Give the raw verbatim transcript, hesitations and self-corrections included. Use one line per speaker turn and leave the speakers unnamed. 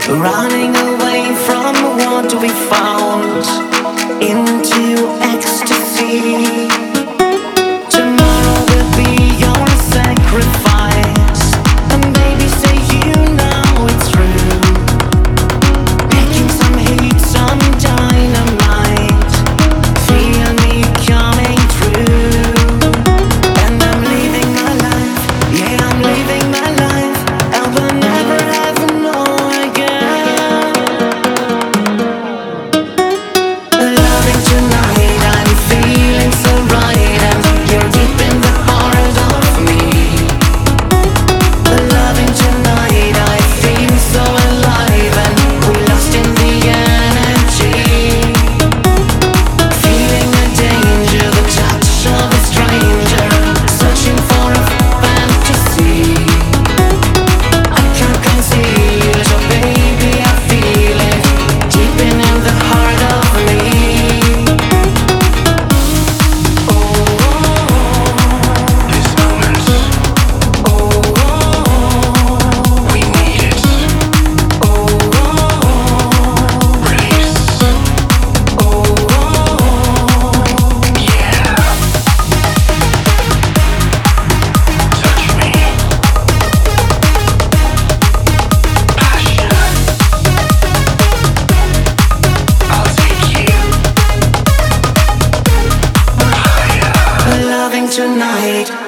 running away from what we found into ecstasy. Tomorrow will be your sacrifice, and baby, say you know it's true. Making some heat, some dynamite, feel me coming through. And I'm living my life, yeah, I'm living my life. I will never ever know again. Loving tonight, I'm feeling so right, and you're deep in the heart of me. Loving tonight, I feel so alive, and we're lost in the energy. Feeling the danger, the touch of a stranger, searching for a fantasy. I can't conceal it, oh baby, I feel it deep in the heart of me. Oh,
This moment, we need it. Release. Yeah. Touch me. Passion. I'll take you higher.
loving tonight.